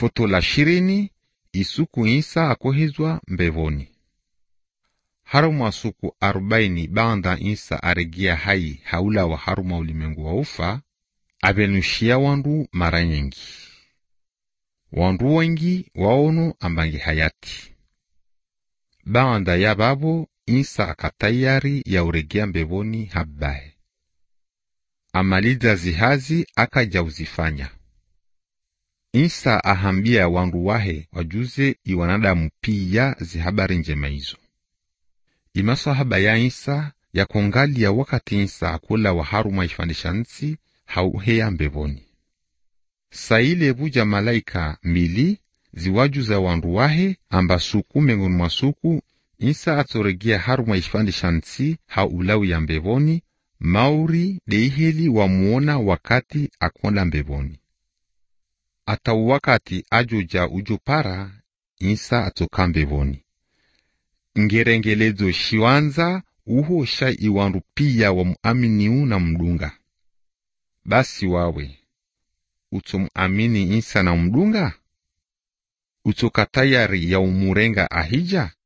Foto la 20 isuku Isa akohezwa mbevoni. Haruma suku 40 banda Isa aregia hai haula wa haruma ulimengu wa ufa, abenushia wandu mara nyingi. Wandu wengi waono ambangi hayati. Banda ya babo Isa akatayari ya uregia mbevoni habahe. Amaliza zihazi akaja uzifanya. Isa ahambia wandu wahe wajuze iwanadamu pia zihabari njema hizo. Imasahaba ya Isa ya kongalia wakati Isa akula wa haruma ifandisha nsi hauhea mbevoni. Saile buja malaika mili ziwajuza wandu wahe amba suku mengoni mwa suku Isa atoregia haruma ifandisha nsi haulawi ya mbevoni, mauri deiheli wamuona wakati akonda mbevoni. Ata wakati ajuja ujupara Isa atoka mbevoni. Ngerengelezo shiwanza uho sha iwandu pia wa muaminiu na mdunga. Basi wawe utomuamini Isa na mdunga? Utokatayari ya umurenga ahija?